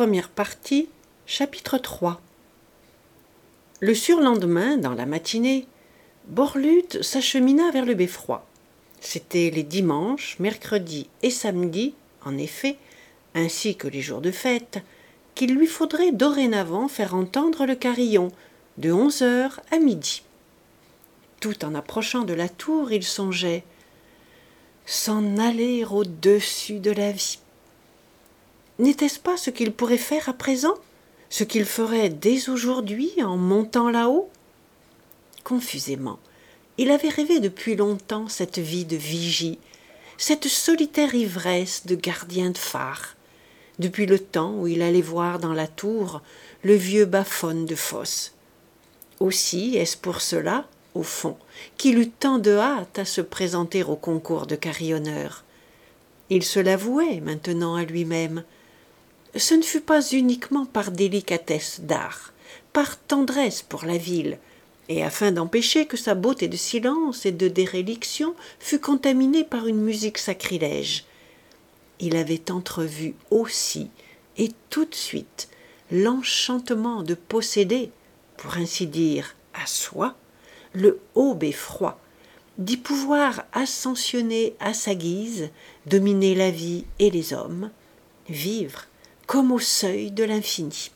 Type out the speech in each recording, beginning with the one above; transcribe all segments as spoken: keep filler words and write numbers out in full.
Première partie, chapitre trois. Le surlendemain, dans la matinée, Borlute s'achemina vers le beffroi. C'étaient les dimanches, mercredis et samedis, en effet, ainsi que les jours de fête, qu'il lui faudrait dorénavant faire entendre le carillon, de onze heures à midi. Tout en approchant de la tour, il songeait « s'en aller au-dessus de la vie ». N'était-ce pas ce qu'il pourrait faire à présent, ce qu'il ferait dès aujourd'hui en montant là-haut? Confusément, il avait rêvé depuis longtemps cette vie de vigie, cette solitaire ivresse de gardien de phare, depuis le temps où il allait voir dans la tour le vieux Baphone de Fosse. Aussi est-ce pour cela, au fond, qu'il eut tant de hâte à se présenter au concours de carillonneurs. Il se l'avouait maintenant à lui-même. Ce ne fut pas uniquement par délicatesse d'art, par tendresse pour la ville, et afin d'empêcher que sa beauté de silence et de déréliction fût contaminée par une musique sacrilège. Il avait entrevu aussi, et tout de suite, l'enchantement de posséder, pour ainsi dire, à soi, le haut beffroi, d'y pouvoir ascensionner à sa guise, dominer la vie et les hommes, vivre comme au seuil de l'infini.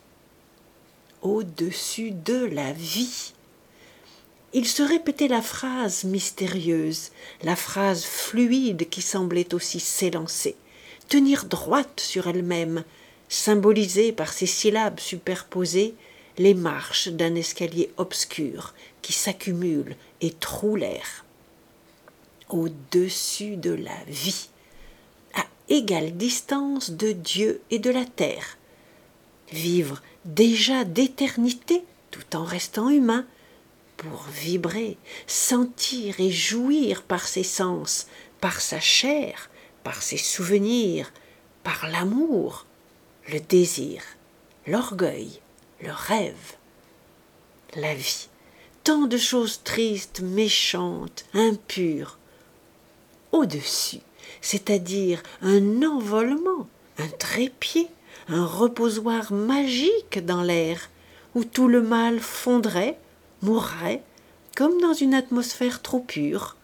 Au-dessus de la vie. Il se répétait la phrase mystérieuse, la phrase fluide qui semblait aussi s'élancer, tenir droite sur elle-même, symboliser par ses syllabes superposées les marches d'un escalier obscur qui s'accumule et troue l'air. Au-dessus de la vie, à égale distance de Dieu et de la terre. Vivre déjà d'éternité tout en restant humain, pour vibrer, sentir et jouir par ses sens, par sa chair, par ses souvenirs, par l'amour, le désir, l'orgueil, le rêve, la vie. Tant de choses tristes, méchantes, impures. Au-dessus, c'est-à-dire un envolement, un trépied, un reposoir magique dans l'air, où tout le mal fondrait, mourrait, comme dans une atmosphère trop pure.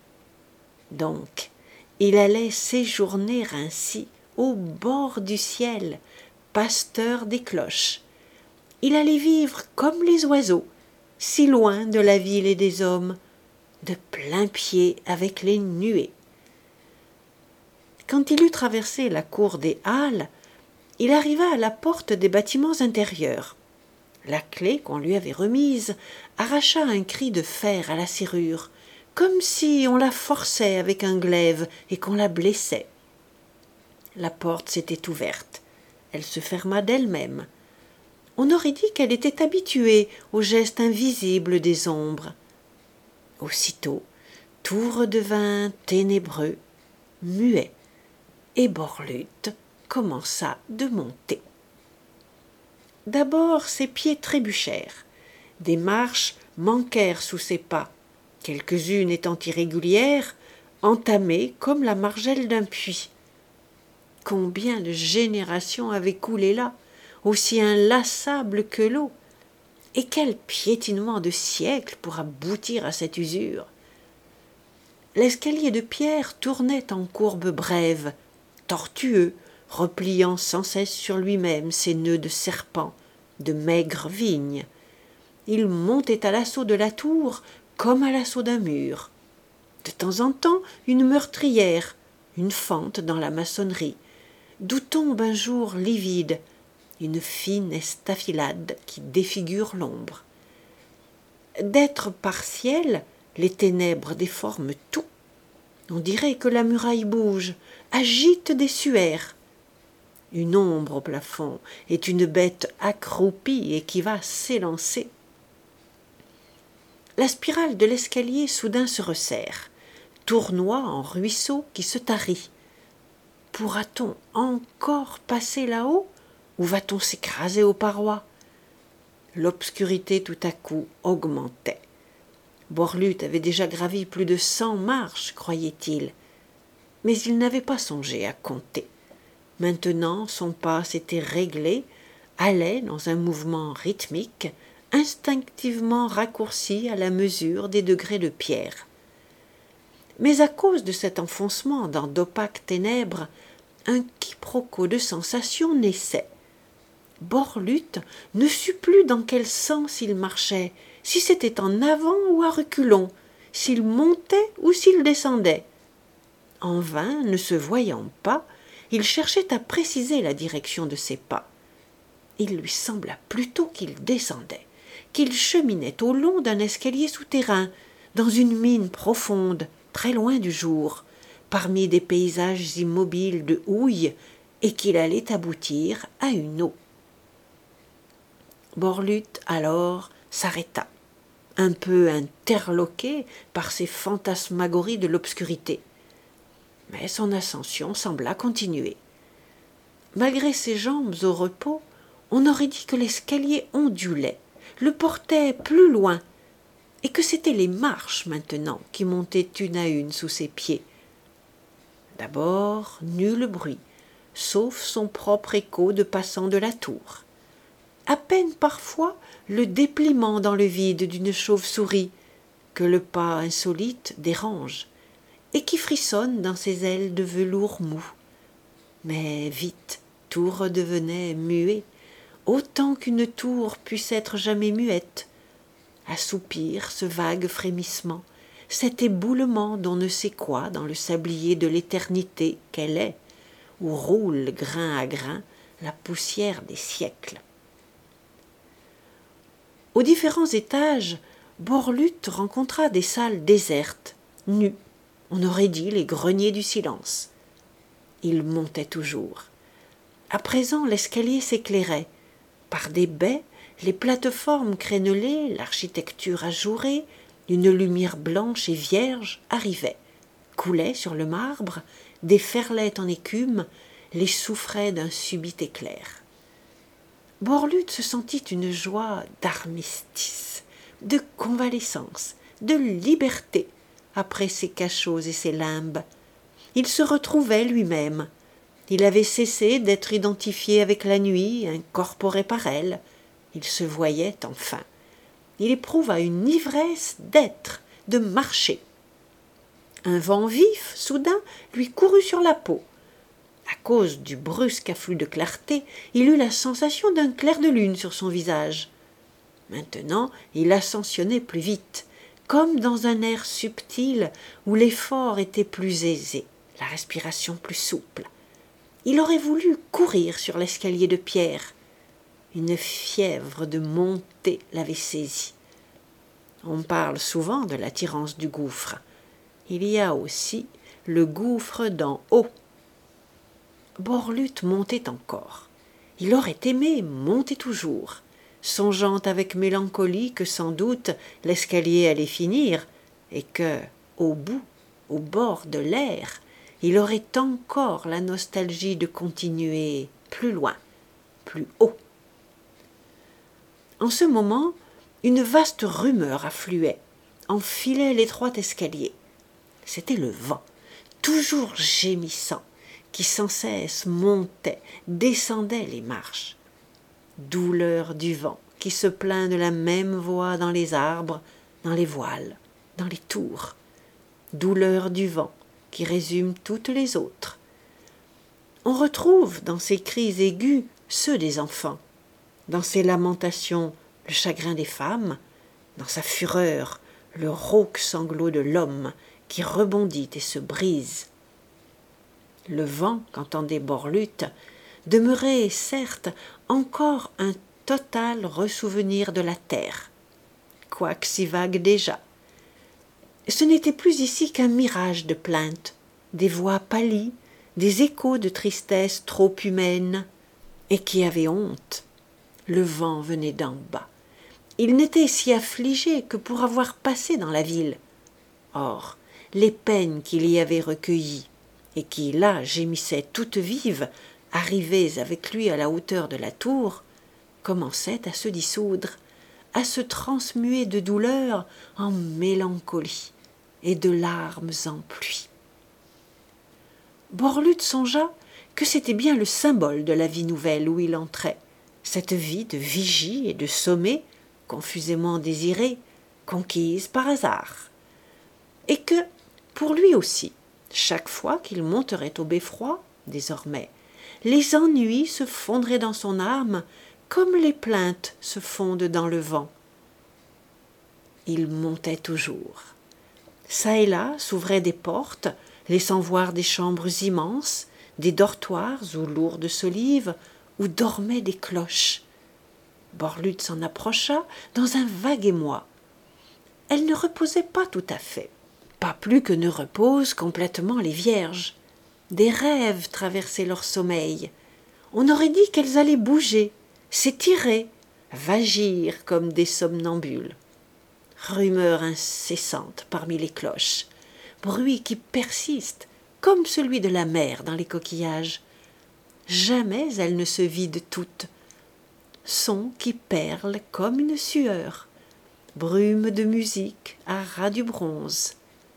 Donc, il allait séjourner ainsi, au bord du ciel, pasteur des cloches. Il allait vivre comme les oiseaux, si loin de la ville et des hommes, de plein pied avec les nuées. Quand il eut traversé la cour des Halles, il arriva à la porte des bâtiments intérieurs. La clé qu'on lui avait remise arracha un cri de fer à la serrure, comme si on la forçait avec un glaive et qu'on la blessait. La porte s'était ouverte. Elle se ferma d'elle-même. On aurait dit qu'elle était habituée au geste invisible des ombres. Aussitôt, tout redevint ténébreux, muet, et Borlute commença de monter. D'abord ses pieds trébuchèrent, des marches manquèrent sous ses pas, quelques-unes étant irrégulières, entamées comme la margelle d'un puits. Combien de générations avaient coulé là, aussi inlassable que l'eau, et quel piétinement de siècles pour aboutir à cette usure. L'escalier de pierre tournait en courbe brève, tortueux, repliant sans cesse sur lui-même ses nœuds de serpent, de maigres vignes. Il montait à l'assaut de la tour comme à l'assaut d'un mur. De temps en temps, une meurtrière, une fente dans la maçonnerie, d'où tombe un jour livide, une fine estafilade qui défigure l'ombre. D'être partiel, les ténèbres déforment tout. On dirait que la muraille bouge, agite des suaires. Une ombre au plafond est une bête accroupie et qui va s'élancer. La spirale de l'escalier soudain se resserre, tournoie en ruisseau qui se tarit. Pourra-t-on encore passer là-haut ou va-t-on s'écraser aux parois? L'obscurité tout à coup augmentait. Borlute avait déjà gravi plus de cent marches, croyait-il, mais il n'avait pas songé à compter. Maintenant son pas s'était réglé, allait dans un mouvement rythmique, instinctivement raccourci à la mesure des degrés de pierre. Mais à cause de cet enfoncement dans d'opaques ténèbres, un quiproquo de sensations naissait. Borlute ne sut plus dans quel sens il marchait, si c'était en avant ou à reculons, s'il montait ou s'il descendait. En vain, ne se voyant pas, il cherchait à préciser la direction de ses pas. Il lui sembla plutôt qu'il descendait, qu'il cheminait au long d'un escalier souterrain, dans une mine profonde, très loin du jour, parmi des paysages immobiles de houille, et qu'il allait aboutir à une eau. Borlute alors s'arrêta, un peu interloqué par ces fantasmagories de l'obscurité. Mais son ascension sembla continuer. Malgré ses jambes au repos, on aurait dit que l'escalier ondulait, le portait plus loin, et que c'étaient les marches maintenant qui montaient une à une sous ses pieds. D'abord, nul bruit, sauf son propre écho de passant de la tour. À peine parfois le dépliement dans le vide d'une chauve-souris, que le pas insolite dérange, et qui frissonne dans ses ailes de velours mou. Mais vite, tout redevenait muet, autant qu'une tour puisse être jamais muette. Assoupir ce vague frémissement, cet éboulement d'on ne sait quoi dans le sablier de l'éternité qu'elle est, où roule grain à grain la poussière des siècles. Aux différents étages, Borlute rencontra des salles désertes, nues, on aurait dit les greniers du silence. Il montait toujours. À présent, l'escalier s'éclairait. Par des baies, les plateformes crénelées, l'architecture ajourée, une lumière blanche et vierge arrivait, coulait sur le marbre, déferlait en écume, les souffrait d'un subit éclair. Borlute se sentit une joie d'armistice, de convalescence, de liberté, après ses cachots et ses limbes. Il se retrouvait lui-même. Il avait cessé d'être identifié avec la nuit, incorporé par elle. Il se voyait enfin. Il éprouva une ivresse d'être, de marcher. Un vent vif, soudain, lui courut sur la peau. À cause du brusque afflux de clarté, il eut la sensation d'un clair de lune sur son visage. Maintenant, il ascensionnait plus vite, comme dans un air subtil où l'effort était plus aisé, la respiration plus souple. Il aurait voulu courir sur l'escalier de pierre. Une fièvre de monter l'avait saisi. On parle souvent de l'attirance du gouffre. Il y a aussi le gouffre d'en haut. Borlute montait encore. Il aurait aimé monter toujours, songeant avec mélancolie que sans doute l'escalier allait finir et que, au bout, au bord de l'air, il aurait encore la nostalgie de continuer plus loin, plus haut. En ce moment, une vaste rumeur affluait, enfilait l'étroit escalier. C'était le vent, toujours gémissant, qui sans cesse montait, descendait les marches. Douleur du vent qui se plaint de la même voix dans les arbres, dans les voiles, dans les tours. Douleur du vent qui résume toutes les autres. On retrouve dans ces cris aigus ceux des enfants, dans ses lamentations le chagrin des femmes, dans sa fureur le rauque sanglot de l'homme qui rebondit et se brise. Le vent qu'entendait Borlute demeurait certes encore un total ressouvenir de la terre, quoique si vague déjà. Ce n'était plus ici qu'un mirage de plaintes, des voix pâlies, des échos de tristesse trop humaine, et qui avaient honte. Le vent venait d'en bas. Il n'était si affligé que pour avoir passé dans la ville. Or, les peines qu'il y avait recueillies, et qui là gémissaient toutes vives, arrivées avec lui à la hauteur de la tour, commençaient à se dissoudre, à se transmuer de douleur en mélancolie et de larmes en pluie. Borlute songea que c'était bien le symbole de la vie nouvelle où il entrait, cette vie de vigie et de sommet, confusément désirée, conquise par hasard. Et que, pour lui aussi, chaque fois qu'il monterait au beffroi, désormais, les ennuis se fondraient dans son âme comme les plaintes se fondent dans le vent. Il montait toujours. Ça et là s'ouvraient des portes, laissant voir des chambres immenses, des dortoirs ou lourdes solives, où dormaient des cloches. Borlute s'en approcha dans un vague émoi. Elles ne reposaient pas tout à fait, pas plus que ne reposent complètement les vierges. Des rêves traversaient leur sommeil. On aurait dit qu'elles allaient bouger, s'étirer, vagir comme des somnambules. Rumeur incessante parmi les cloches, bruit qui persiste comme celui de la mer dans les coquillages. Jamais elles ne se vident toutes. Son qui perle comme une sueur, brume de musique à ras du bronze.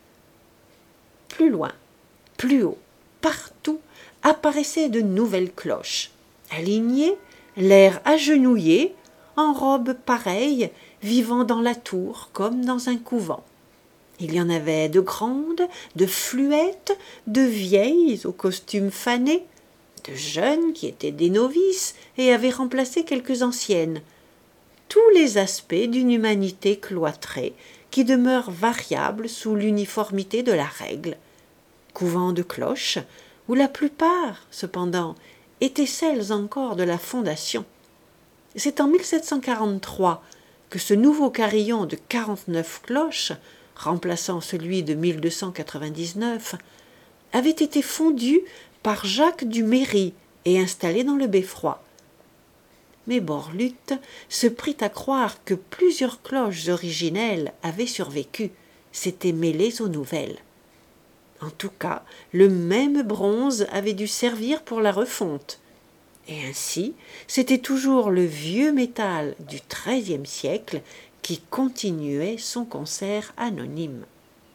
Plus loin, plus haut, partout apparaissaient de nouvelles cloches, alignées, l'air agenouillé, en robes pareilles, vivant dans la tour comme dans un couvent. Il y en avait de grandes, de fluettes, de vieilles aux costumes fanés, de jeunes qui étaient des novices et avaient remplacé quelques anciennes. Tous les aspects d'une humanité cloîtrée qui demeure variable sous l'uniformité de la règle. Couvent de cloches, où la plupart, cependant, étaient celles encore de la fondation. C'est en mille sept cent quarante-trois que ce nouveau carillon de quarante-neuf cloches, remplaçant celui de mille deux cent quatre-vingt-dix-neuf, avait été fondu par Jacques du Méry et installé dans le beffroi. Mais Borlute se prit à croire que plusieurs cloches originelles avaient survécu, s'étaient mêlées aux nouvelles. En tout cas, le même bronze avait dû servir pour la refonte. Et ainsi, c'était toujours le vieux métal du treizième siècle qui continuait son concert anonyme.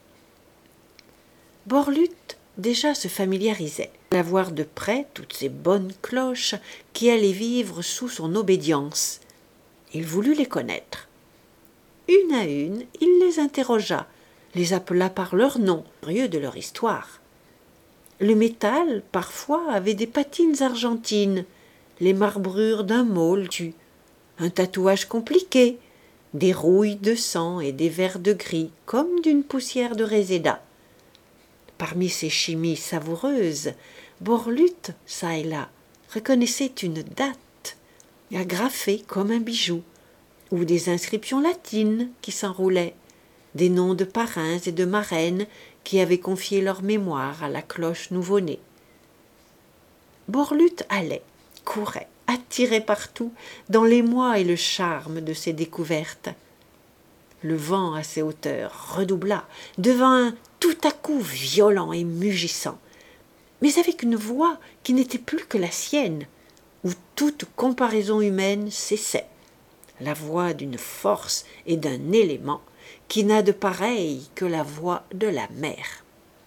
Borlute déjà se familiarisait à voir de près toutes ces bonnes cloches qui allaient vivre sous son obédience. Il voulut les connaître. Une à une, il les interrogea, les appela par leur nom, curieux de leur histoire. Le métal, parfois, avait des patines argentines, les marbrures d'un môle tu, un tatouage compliqué, des rouilles de sang et des verres de gris comme d'une poussière de réséda. Parmi ces chimies savoureuses, Borlute, çà et là, reconnaissait une date, agrafée comme un bijou, ou des inscriptions latines qui s'enroulaient, des noms de parrains et de marraines qui avaient confié leur mémoire à la cloche nouveau-née. Borlute allait, courait, attiré partout, dans l'émoi et le charme de ces découvertes. Le vent à ces hauteurs redoubla, devint tout à coup violent et mugissant, mais avec une voix qui n'était plus que la sienne, où toute comparaison humaine cessait, la voix d'une force et d'un élément qui n'a de pareil que la voix de la mer.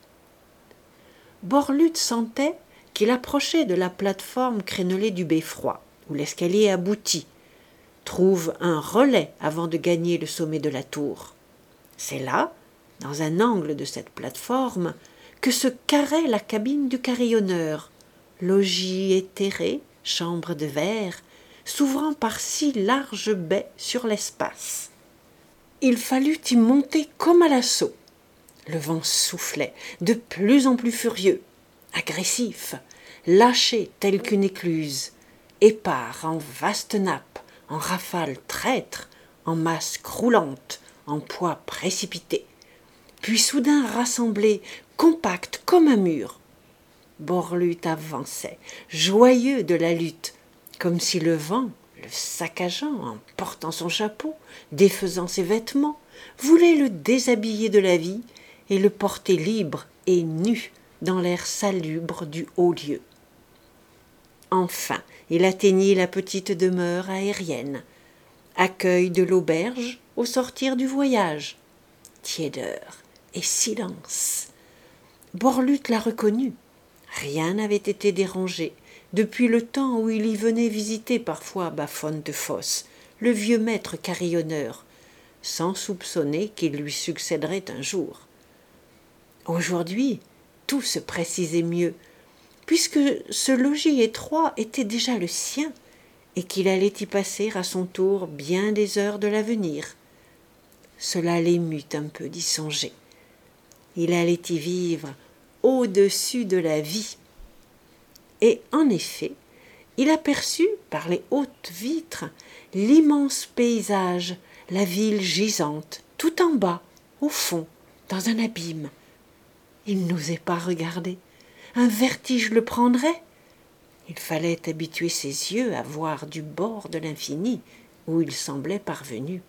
Borlute sentait qu'il approchait de la plateforme crénelée du beffroi, où l'escalier aboutit, trouve un relais avant de gagner le sommet de la tour. C'est là, dans un angle de cette plateforme, que se carrait la cabine du carillonneur, logis éthéré, chambre de verre, s'ouvrant par six larges baies sur l'espace. Il fallut y monter comme à l'assaut. Le vent soufflait, de plus en plus furieux, agressif, lâché tel qu'une écluse, épars en vastes nappes, en rafales traîtres, en masses croulantes, en poids précipités, puis soudain rassemblé, compact comme un mur. Borlute avançait, joyeux de la lutte, comme si le vent, le saccageant, en portant son chapeau, défaisant ses vêtements, voulait le déshabiller de la vie et le porter libre et nu dans l'air salubre du haut lieu. Enfin, il atteignit la petite demeure aérienne, accueil de l'auberge au sortir du voyage. Tiédeur et silence. Borlute la reconnut. Rien n'avait été dérangé depuis le temps où il y venait visiter parfois Baffonne de Fosse, le vieux maître carillonneur, sans soupçonner qu'il lui succéderait un jour. Aujourd'hui, tout se précisait mieux, puisque ce logis étroit était déjà le sien, et qu'il allait y passer à son tour bien des heures de l'avenir. Cela l'émut un peu d'y songer. Il allait y vivre au-dessus de la vie. Et en effet, il aperçut par les hautes vitres l'immense paysage, la ville gisante, tout en bas, au fond, dans un abîme. Il n'osait pas regarder. Un vertige le prendrait. Il fallait habituer ses yeux à voir du bord de l'infini où il semblait parvenu.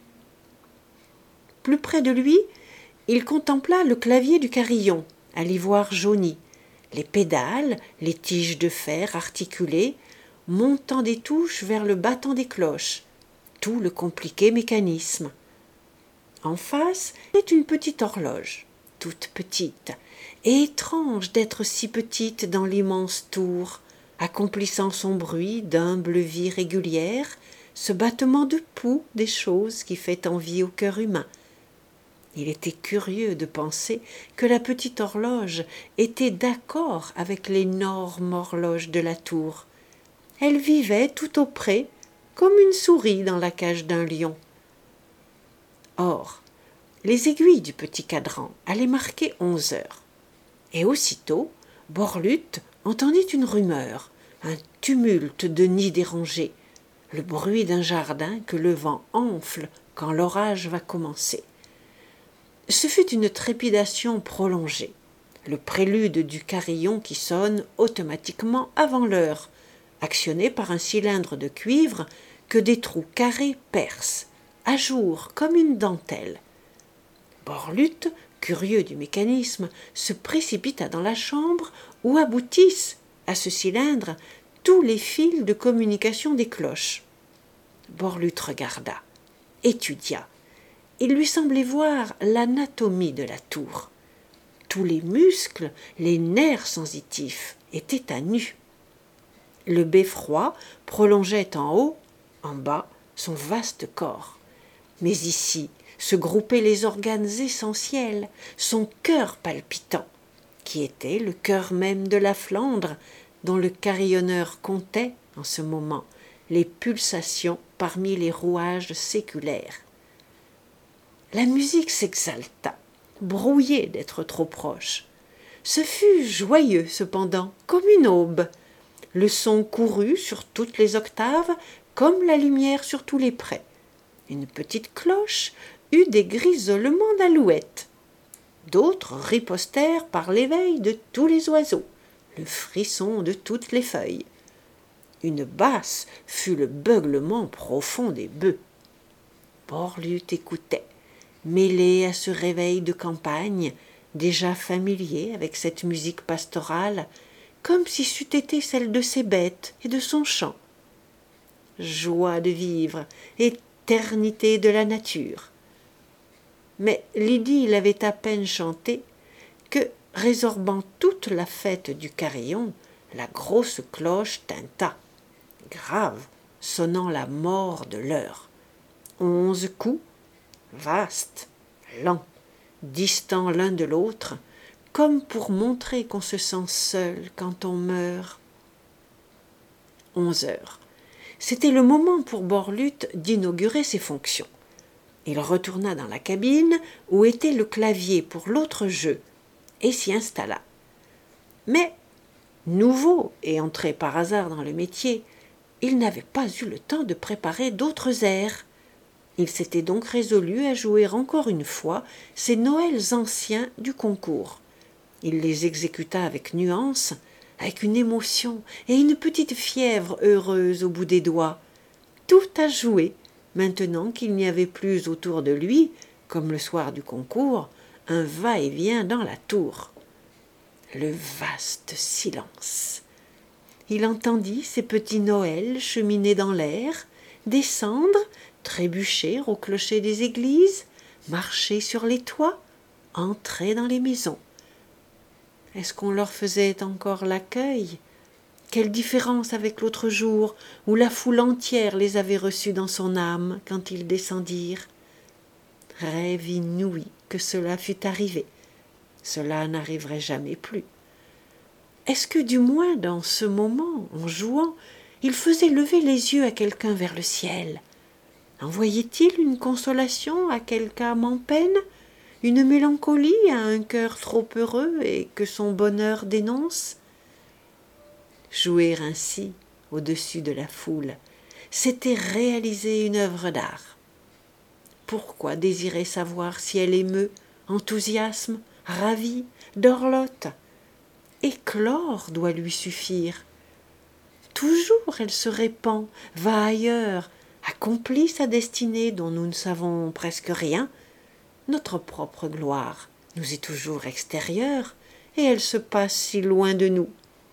Plus près de lui, il contempla le clavier du carillon, à l'ivoire jauni, les pédales, les tiges de fer articulées, montant des touches vers le battant des cloches, tout le compliqué mécanisme. En face est une petite horloge, toute petite, et étrange d'être si petite dans l'immense tour, accomplissant son bruit d'humble vie régulière, ce battement de pouls des choses qui fait envie au cœur humain. Il était curieux de penser que la petite horloge était d'accord avec l'énorme horloge de la tour. Elle vivait tout auprès, comme une souris dans la cage d'un lion. Or, les aiguilles du petit cadran allaient marquer onze heures. Et aussitôt, Borlutte entendit une rumeur, un tumulte de nids dérangés, le bruit d'un jardin que le vent enfle quand l'orage va commencer. Ce fut une trépidation prolongée, le prélude du carillon qui sonne automatiquement avant l'heure, actionné par un cylindre de cuivre que des trous carrés percent, à jour comme une dentelle. Borlutte, curieux du mécanisme, se précipita dans la chambre où aboutissent, à ce cylindre, tous les fils de communication des cloches. Borlutte regarda, étudia. Il lui semblait voir l'anatomie de la tour. Tous les muscles, les nerfs sensitifs étaient à nu. Le beffroi prolongeait en haut, en bas, son vaste corps. Mais ici se groupaient les organes essentiels, son cœur palpitant, qui était le cœur même de la Flandre, dont le carillonneur comptait, en ce moment, les pulsations parmi les rouages séculaires. La musique s'exalta, brouillée d'être trop proche. Ce fut joyeux, cependant, comme une aube. Le son courut sur toutes les octaves, comme la lumière sur tous les prés. Une petite cloche eut des grisonnements d'alouettes. D'autres ripostèrent par l'éveil de tous les oiseaux, le frisson de toutes les feuilles. Une basse fut le beuglement profond des bœufs. Borlutte écoutait, mêlé à ce réveil de campagne, déjà familier avec cette musique pastorale, comme si c'eût été celle de ses bêtes et de son chant. Joie de vivre, éternité de la nature. Mais l'idylle avait à peine chanté que, résorbant toute la fête du carillon, la grosse cloche tinta, grave, sonnant la mort de l'heure. Onze coups, vastes, lents, distants l'un de l'autre, comme pour montrer qu'on se sent seul quand on meurt. Onze heures. C'était le moment pour Borlutte d'inaugurer ses fonctions. Il retourna dans la cabine où était le clavier pour l'autre jeu et s'y installa. Mais, nouveau et entré par hasard dans le métier, il n'avait pas eu le temps de préparer d'autres airs. Il s'était donc résolu à jouer encore une fois ces Noëls anciens du concours. Il les exécuta avec nuance, avec une émotion et une petite fièvre heureuse au bout des doigts. Tout à jouer, maintenant qu'il n'y avait plus autour de lui, comme le soir du concours, un va-et-vient dans la tour. Le vaste silence. Il entendit ces petits Noëls cheminer dans l'air, descendre, trébucher au clocher des églises, marcher sur les toits, entrer dans les maisons. Est-ce qu'on leur faisait encore l'accueil? Quelle différence avec l'autre jour, où la foule entière les avait reçus dans son âme quand ils descendirent. Rêve inouï que cela fût arrivé. Cela n'arriverait jamais plus. Est-ce que du moins dans ce moment, en jouant, il faisait lever les yeux à quelqu'un vers le ciel? Envoyait-il une consolation à quelque âme en peine, une mélancolie à un cœur trop heureux et que son bonheur dénonce? Jouer ainsi au-dessus de la foule, c'était réaliser une œuvre d'art. Pourquoi désirer savoir si elle émeut, enthousiasme, ravit, dorlote? Éclore doit lui suffire. Toujours elle se répand, va ailleurs, accomplit sa destinée dont nous ne savons presque rien. Notre propre gloire nous est toujours extérieure, et elle se passe si loin de nous.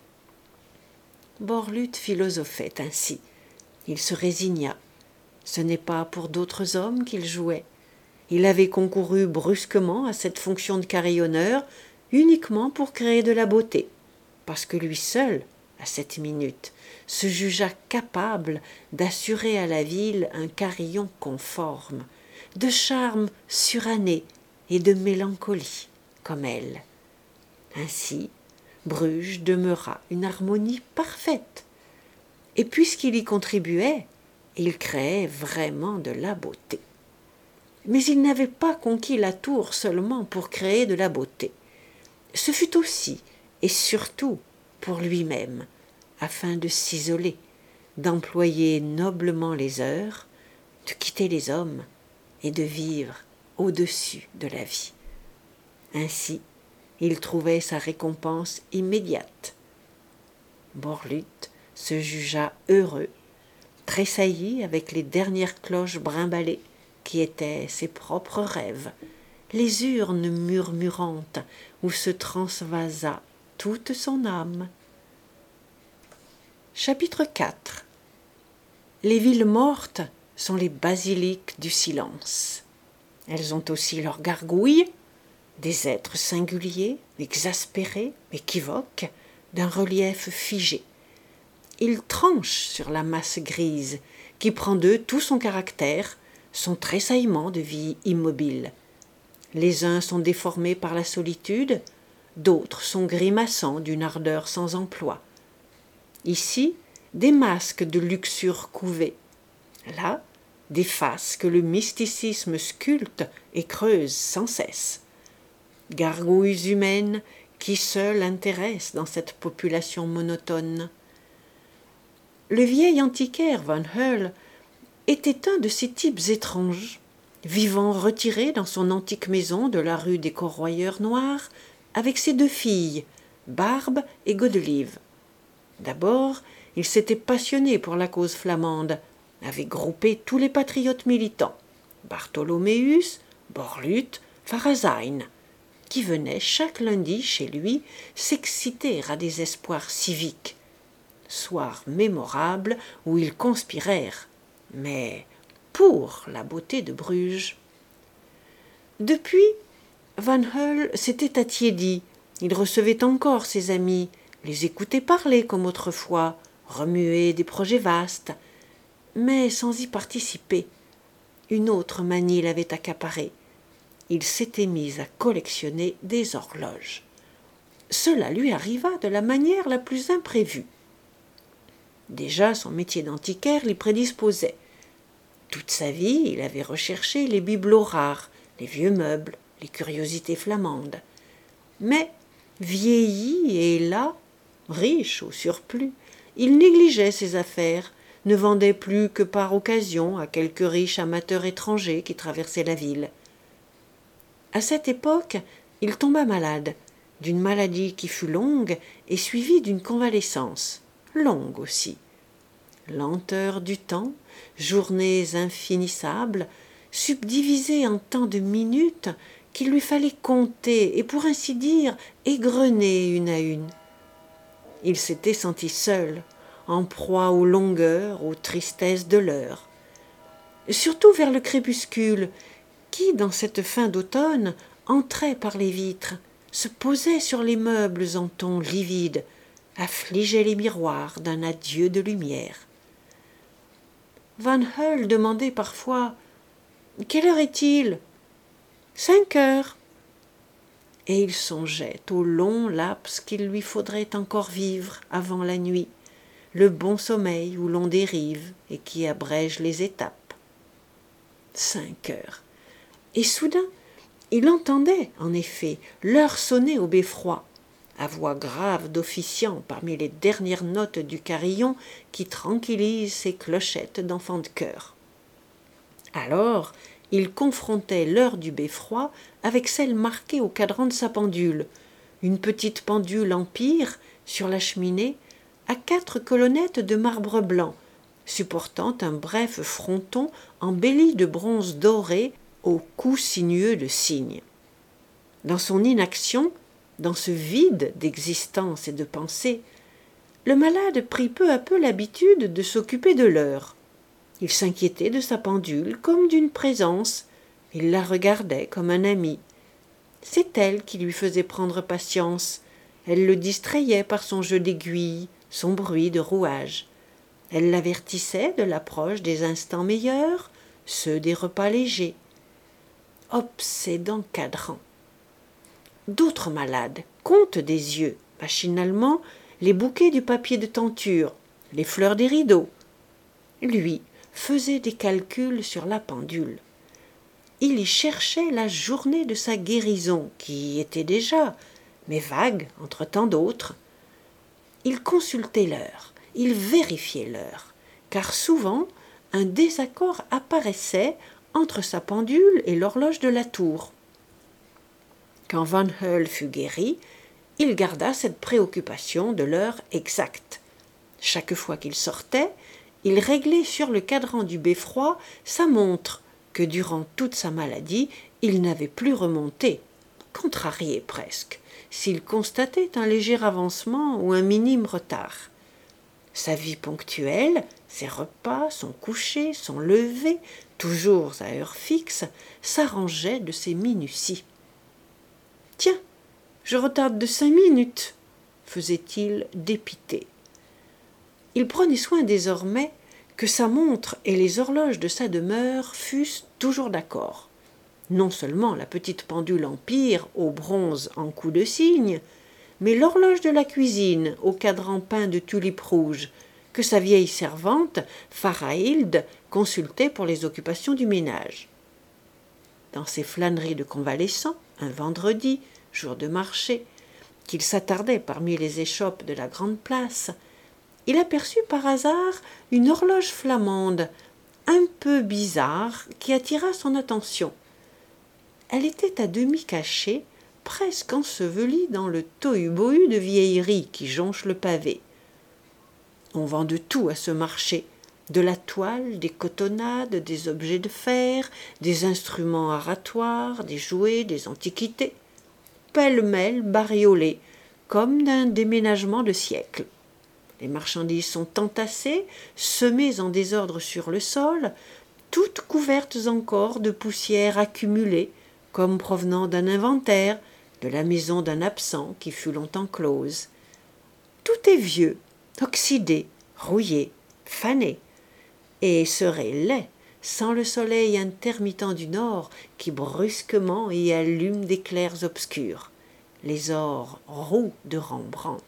Borlute philosophait ainsi. Il se résigna. Ce n'est pas pour d'autres hommes qu'il jouait. Il avait concouru brusquement à cette fonction de carillonneur uniquement pour créer de la beauté, parce que lui seul, à cette minute, se jugea capable d'assurer à la ville un carillon conforme, de charme suranné et de mélancolie, comme elle. Ainsi, Bruges demeura une harmonie parfaite. Et puisqu'il y contribuait, il créait vraiment de la beauté. Mais il n'avait pas conquis la tour seulement pour créer de la beauté. Ce fut aussi et surtout pour lui-même, afin de s'isoler, d'employer noblement les heures, de quitter les hommes et de vivre au-dessus de la vie. Ainsi, il trouvait sa récompense immédiate. Borlute se jugea heureux, tressaillit avec les dernières cloches brimbalées qui étaient ses propres rêves, les urnes murmurantes où se transvasa toute son âme. Chapitre quatre. Les villes mortes sont les basiliques du silence. Elles ont aussi leurs gargouilles, des êtres singuliers, exaspérés, équivoques, d'un relief figé. Ils tranchent sur la masse grise, qui prend d'eux tout son caractère, son tressaillement de vie immobile. Les uns sont déformés par la solitude, d'autres sont grimaçants d'une ardeur sans emploi. Ici, des masques de luxure couvée. Là, des faces que le mysticisme sculpte et creuse sans cesse. Gargouilles humaines qui seules intéressent dans cette population monotone. Le vieil antiquaire Van Hoel était un de ces types étranges, vivant retiré dans son antique maison de la rue des Corroyeurs Noirs, avec ses deux filles, Barbe et Godelieve. D'abord, il s'était passionné pour la cause flamande, avait groupé tous les patriotes militants, Bartholoméus, Borlute, Farazein, qui venaient chaque lundi chez lui s'exciter à des espoirs civiques. Soir mémorable où ils conspirèrent, mais pour la beauté de Bruges. Depuis, Van Hoel s'était attiédi, il recevait encore ses amis, les écoutait parler comme autrefois, remuer des projets vastes, mais sans y participer. Une autre manie l'avait accaparé. Il s'était mis à collectionner des horloges. Cela lui arriva de la manière la plus imprévue. Déjà, son métier d'antiquaire l'y prédisposait. Toute sa vie, il avait recherché les bibelots rares, les vieux meubles, les curiosités flamandes. Mais, vieilli et là, riche au surplus, il négligeait ses affaires, ne vendait plus que par occasion à quelques riches amateurs étrangers qui traversaient la ville. À cette époque, il tomba malade, d'une maladie qui fut longue et suivie d'une convalescence, longue aussi. Lenteur du temps, journées infinissables, subdivisées en tant de minutes qu'il lui fallait compter et pour ainsi dire égrener une à une. Il s'était senti seul, en proie aux longueurs, aux tristesses de l'heure. Surtout vers le crépuscule, qui, dans cette fin d'automne, entrait par les vitres, se posait sur les meubles en ton livide, affligeait les miroirs d'un adieu de lumière. Van Hoel demandait parfois « Quelle heure est-il ?»« Cinq heures. » Et il songeait au long laps qu'il lui faudrait encore vivre avant la nuit, le bon sommeil où l'on dérive et qui abrège les étapes. Cinq heures. Et soudain, il entendait, en effet, l'heure sonner au beffroi, à voix grave d'officiant parmi les dernières notes du carillon qui tranquillise ses clochettes d'enfant de chœur. Alors, il confrontait l'heure du beffroi avec celle marquée au cadran de sa pendule, une petite pendule empire sur la cheminée à quatre colonnettes de marbre blanc, supportant un bref fronton embelli de bronze doré au cou sinueux de cygne. Dans son inaction, dans ce vide d'existence et de pensée, le malade prit peu à peu l'habitude de s'occuper de l'heure. Il s'inquiétait de sa pendule comme d'une présence, il la regardait comme un ami. C'est elle qui lui faisait prendre patience, elle le distrayait par son jeu d'aiguilles, son bruit de rouage. Elle l'avertissait de l'approche des instants meilleurs, ceux des repas légers. Obsédant cadran. D'autres malades comptent des yeux, machinalement, les bouquets du papier de tenture, les fleurs des rideaux. Lui faisait des calculs sur la pendule. Il y cherchait la journée de sa guérison, qui y était déjà, mais vague entre tant d'autres. Il consultait l'heure, il vérifiait l'heure, car souvent un désaccord apparaissait entre sa pendule et l'horloge de la tour. Quand Van Hoel fut guéri, il garda cette préoccupation de l'heure exacte. Chaque fois qu'il sortait, il réglait sur le cadran du beffroi sa montre, que durant toute sa maladie, il n'avait plus remontée, contrarié presque, s'il constatait un léger avancement ou un minime retard. Sa vie ponctuelle, ses repas, son coucher, son lever, toujours à heure fixe, s'arrangeaient de ces minuties. « Tiens, je retarde de cinq minutes !» faisait-il dépité. Il prenait soin désormais que sa montre et les horloges de sa demeure fussent toujours d'accord. Non seulement la petite pendule empire au bronze en cou de cygne, mais l'horloge de la cuisine au cadran peint de tulipes rouges, que sa vieille servante, Farahilde, consultait pour les occupations du ménage. Dans ses flâneries de convalescent, un vendredi, jour de marché, qu'il s'attardait parmi les échoppes de la grande place, il aperçut par hasard une horloge flamande, un peu bizarre, qui attira son attention. Elle était à demi cachée, presque ensevelie dans le tohu-bohu de vieilleries qui jonche le pavé. On vend de tout à ce marché, de la toile, des cotonnades, des objets de fer, des instruments aratoires, des jouets, des antiquités, pêle-mêle bariolés, comme d'un déménagement de siècle. Les marchandises sont entassées, semées en désordre sur le sol, toutes couvertes encore de poussière accumulée, comme provenant d'un inventaire, de la maison d'un absent qui fut longtemps close. Tout est vieux, oxydé, rouillé, fané, et serait laid sans le soleil intermittent du nord qui brusquement y allume des clairs obscurs, les ors roux de Rembrandt.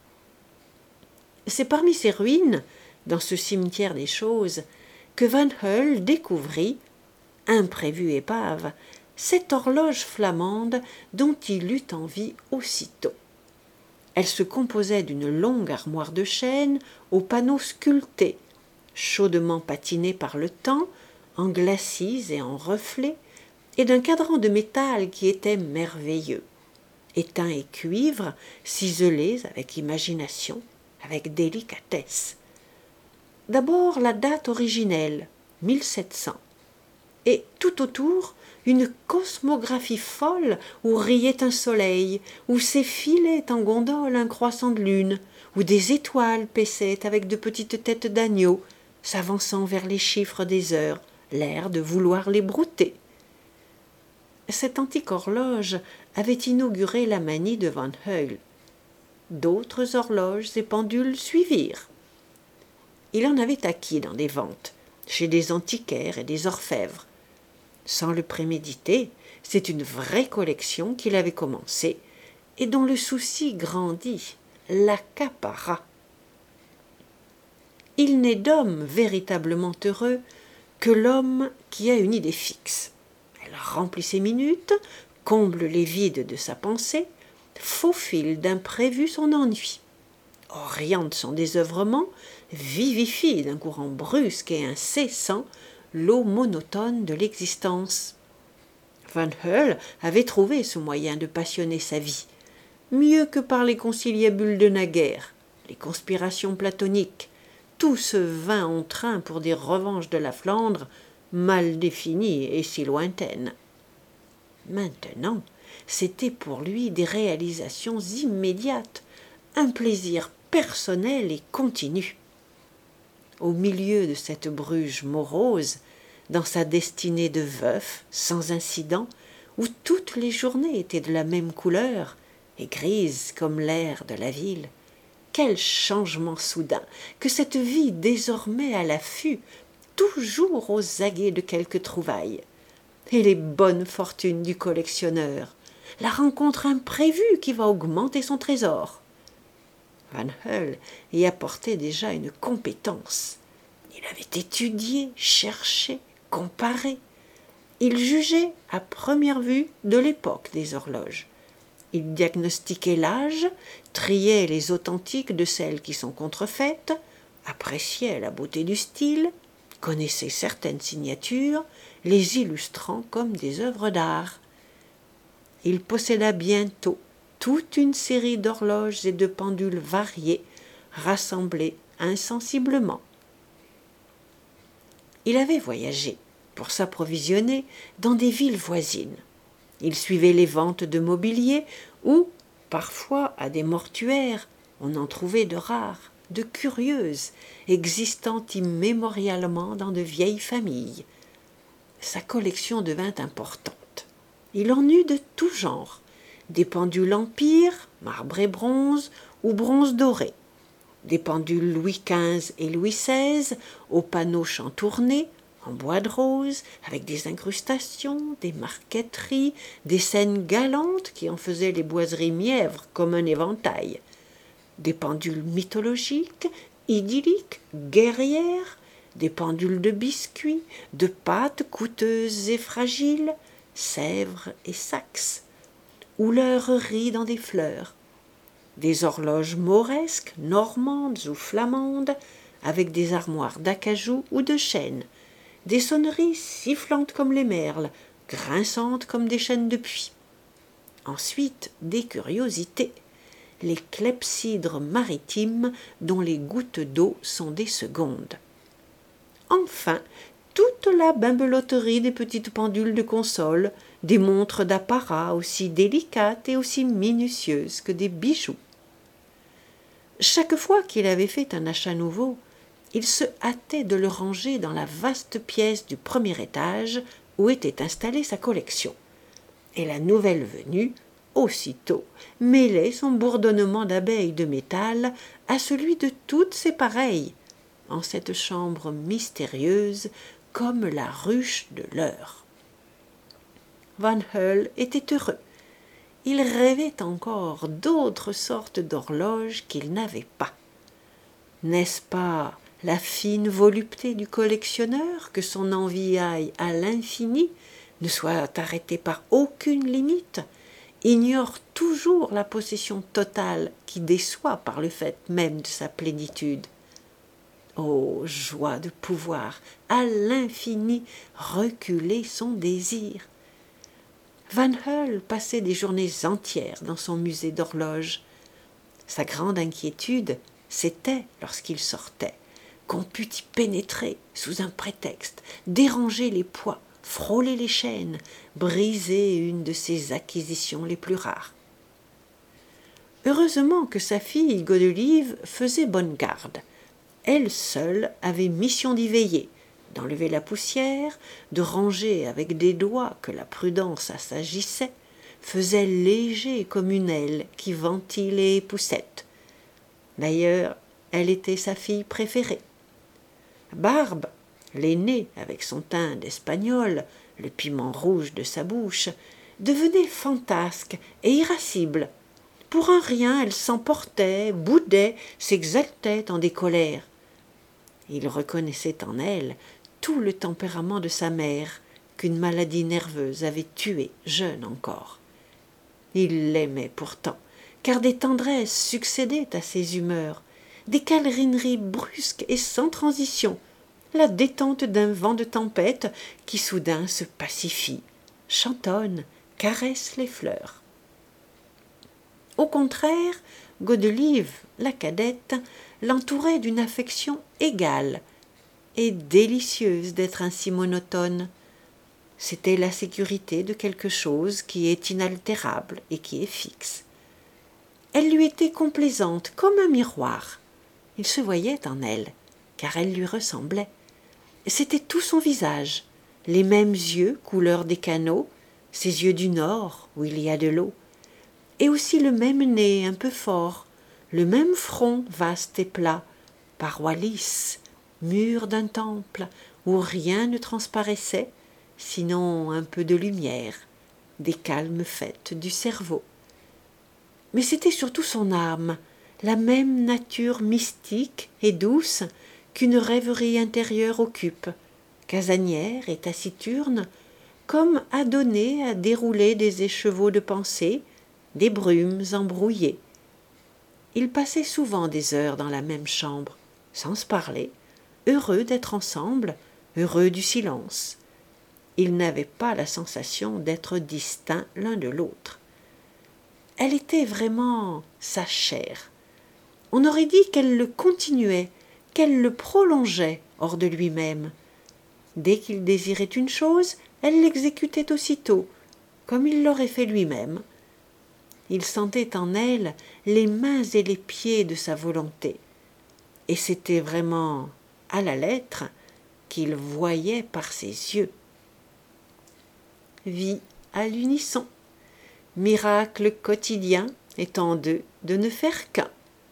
C'est parmi ces ruines, dans ce cimetière des choses, que Van Hoel découvrit, imprévue épave, cette horloge flamande dont il eut envie aussitôt. Elle se composait d'une longue armoire de chêne aux panneaux sculptés, chaudement patinée par le temps, en glacis et en reflets, et d'un cadran de métal qui était merveilleux, étain et cuivre, ciselés avec imagination, avec délicatesse. D'abord la date originelle, mille sept cents, et tout autour une cosmographie folle où riait un soleil, où s'effilait en gondole un croissant de lune, où des étoiles paissaient avec de petites têtes d'agneau, s'avançant vers les chiffres des heures, l'air de vouloir les brouter. Cette antique horloge avait inauguré la manie de Van Heuel. D'autres horloges et pendules suivirent. Il en avait acquis dans des ventes, chez des antiquaires et des orfèvres. Sans le préméditer, c'est une vraie collection qu'il avait commencée et dont le souci grandit, l'accapara. Il n'est d'homme véritablement heureux que l'homme qui a une idée fixe. Elle remplit ses minutes, comble les vides de sa pensée, faufile d'imprévu son ennui, oriente son désœuvrement, vivifie d'un courant brusque et incessant l'eau monotone de l'existence. Van Heuel avait trouvé ce moyen de passionner sa vie, mieux que par les conciliabules de naguère, les conspirations platoniques, tout ce vain entrain pour des revanches de la Flandre, mal définies et si lointaines. Maintenant, c'était pour lui des réalisations immédiates, un plaisir personnel et continu. Au milieu de cette Bruges morose, dans sa destinée de veuf, sans incident, où toutes les journées étaient de la même couleur, et grises comme l'air de la ville, quel changement soudain que cette vie désormais à l'affût, toujours aux aguets de quelque trouvaille. Et les bonnes fortunes du collectionneur, la rencontre imprévue qui va augmenter son trésor. Van Heuel y apportait déjà une compétence. Il avait étudié, cherché, comparé. Il jugeait à première vue de l'époque des horloges. Il diagnostiquait l'âge, triait les authentiques de celles qui sont contrefaites, appréciait la beauté du style, connaissait certaines signatures, les illustrant comme des œuvres d'art. Il posséda bientôt toute une série d'horloges et de pendules variées, rassemblées insensiblement. Il avait voyagé, pour s'approvisionner, dans des villes voisines. Il suivait les ventes de mobilier où, parfois à des mortuaires, on en trouvait de rares, de curieuses, existant immémorialement dans de vieilles familles. Sa collection devint importante. Il en eut de tout genre, des pendules empire, marbre et bronze, ou bronze doré, des pendules Louis quinze et Louis seize, aux panneaux chantournés, en bois de rose, avec des incrustations, des marqueteries, des scènes galantes qui en faisaient les boiseries mièvres comme un éventail, des pendules mythologiques, idylliques, guerrières, des pendules de biscuits, de pâtes coûteuses et fragiles, Sèvres et Saxe, où l'heure rit dans des fleurs, des horloges mauresques, normandes ou flamandes, avec des armoires d'acajou ou de chêne, des sonneries sifflantes comme les merles, grinçantes comme des chaînes de puits. Ensuite, des curiosités, les clepsydres maritimes dont les gouttes d'eau sont des secondes. Enfin, toute la bimbeloterie des petites pendules de console, des montres d'apparat aussi délicates et aussi minutieuses que des bijoux. Chaque fois qu'il avait fait un achat nouveau, il se hâtait de le ranger dans la vaste pièce du premier étage où était installée sa collection. Et la nouvelle venue, aussitôt, mêlait son bourdonnement d'abeilles de métal à celui de toutes ses pareilles, en cette chambre mystérieuse comme la ruche de l'heure. Van Heuel était heureux. Il rêvait encore d'autres sortes d'horloges qu'il n'avait pas. N'est-ce pas la fine volupté du collectionneur que son envie aille à l'infini, ne soit arrêtée par aucune limite, ignore toujours la possession totale qui déçoit par le fait même de sa plénitude. Ô joie de pouvoir à l'infini reculer son désir! Van Heuel passait des journées entières dans son musée d'horloges. Sa grande inquiétude, c'était, lorsqu'il sortait, qu'on pût y pénétrer sous un prétexte, déranger les poids, frôler les chaînes, briser une de ses acquisitions les plus rares. Heureusement que sa fille Godelive faisait bonne garde. Elle seule avait mission d'y veiller, d'enlever la poussière, de ranger avec des doigts que la prudence assagissait, faisait léger comme une aile qui ventile les poussettes. D'ailleurs, elle était sa fille préférée. Barbe, l'aînée, avec son teint d'Espagnol, le piment rouge de sa bouche, devenait fantasque et irascible. Pour un rien, elle s'emportait, boudait, s'exaltait en des colères. Il reconnaissait en elle tout le tempérament de sa mère, qu'une maladie nerveuse avait tuée, jeune encore. Il l'aimait pourtant, car des tendresses succédaient à ses humeurs, des câlineries brusques et sans transition, la détente d'un vent de tempête qui soudain se pacifie, chantonne, caresse les fleurs. Au contraire, Godelieve, la cadette, l'entourait d'une affection égale et délicieuse d'être ainsi monotone. C'était la sécurité de quelque chose qui est inaltérable et qui est fixe. Elle lui était complaisante comme un miroir. Il se voyait en elle, car elle lui ressemblait. C'était tout son visage, les mêmes yeux couleur des canaux, ces yeux du nord où il y a de l'eau, et aussi le même nez un peu fort, le même front vaste et plat, parois lisses, mur d'un temple où rien ne transparaissait, sinon un peu de lumière, des calmes fêtes du cerveau. Mais c'était surtout son âme, la même nature mystique et douce qu'une rêverie intérieure occupe, casanière et taciturne, comme adonnée à dérouler des écheveaux de pensée, des brumes embrouillées. Ils passaient souvent des heures dans la même chambre, sans se parler, heureux d'être ensemble, heureux du silence. Ils n'avaient pas la sensation d'être distincts l'un de l'autre. Elle était vraiment sa chair. On aurait dit qu'elle le continuait, qu'elle le prolongeait hors de lui-même. Dès qu'il désirait une chose, elle l'exécutait aussitôt, comme il l'aurait fait lui-même. Il sentait en elle les mains et les pieds de sa volonté, et c'était vraiment à la lettre qu'il voyait par ses yeux. Vie à l'unisson, miracle quotidien étant d'eux de ne faire qu'un.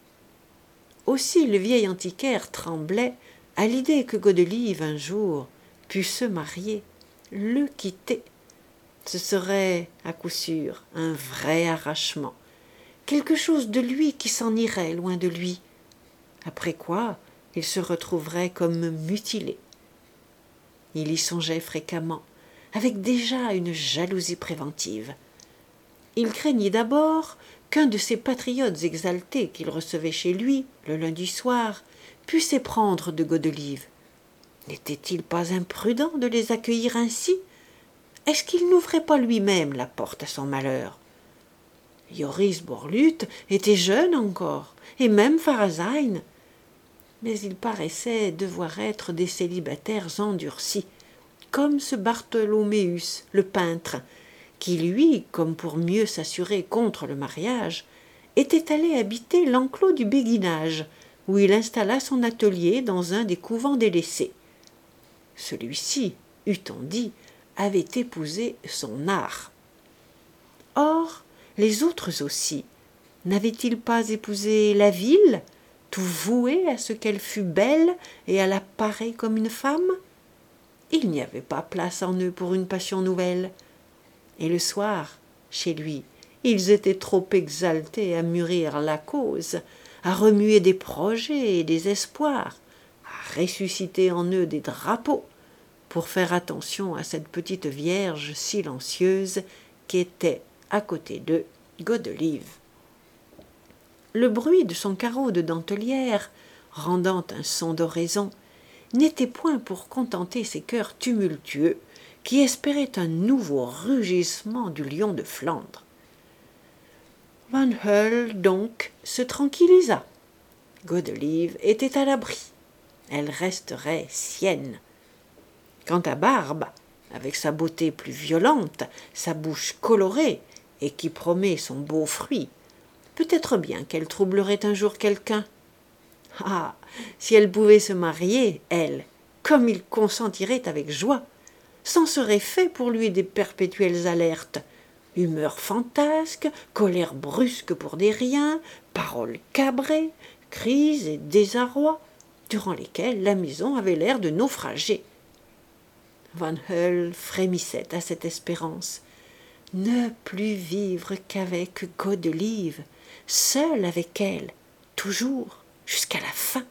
Aussi le vieil antiquaire tremblait à l'idée que Godelieve un jour pût se marier, le quitter. Ce serait à coup sûr un vrai arrachement, quelque chose de lui qui s'en irait loin de lui, après quoi il se retrouverait comme mutilé. Il y songeait fréquemment, avec déjà une jalousie préventive. Il craignit d'abord qu'un de ces patriotes exaltés qu'il recevait chez lui le lundi soir pût s'éprendre de Godelieve. N'était-il pas imprudent de les accueillir ainsi? Est-ce qu'il n'ouvrait pas lui-même la porte à son malheur? Joris Borluut était jeune encore, et même Farazein, mais ils paraissaient devoir être des célibataires endurcis, comme ce Bartholoméus, le peintre, qui lui, comme pour mieux s'assurer contre le mariage, était allé habiter l'enclos du béguinage, où il installa son atelier dans un des couvents délaissés. Celui-ci, eût-on dit, avait épousé son art. Or, les autres aussi, n'avaient-ils pas épousé la ville, tout voué à ce qu'elle fût belle et à la parer comme une femme? Il n'y avait pas place en eux pour une passion nouvelle. Et le soir, chez lui, ils étaient trop exaltés à mûrir la cause, à remuer des projets et des espoirs, à ressusciter en eux des drapeaux, pour faire attention à cette petite vierge silencieuse qu'était, à côté d'eux, Godelieve. Le bruit de son carreau de dentelière, rendant un son d'oraison, n'était point pour contenter ces cœurs tumultueux qui espéraient un nouveau rugissement du lion de Flandre. Van Hoel, donc, se tranquillisa. Godelieve était à l'abri. Elle resterait sienne. Quant à Barbe, avec sa beauté plus violente, sa bouche colorée, et qui promet son beau fruit, peut-être bien qu'elle troublerait un jour quelqu'un. Ah, si elle pouvait se marier, elle, comme il consentirait avec joie, c'en serait fait pour lui des perpétuelles alertes, Humeur fantasque, colère brusque pour des riens, paroles cabrées, cris et désarroi, durant lesquels la maison avait l'air de naufrager. Van Hoel frémissait à cette espérance. Ne plus vivre qu'avec Godelieve, seul avec elle, toujours, jusqu'à la fin.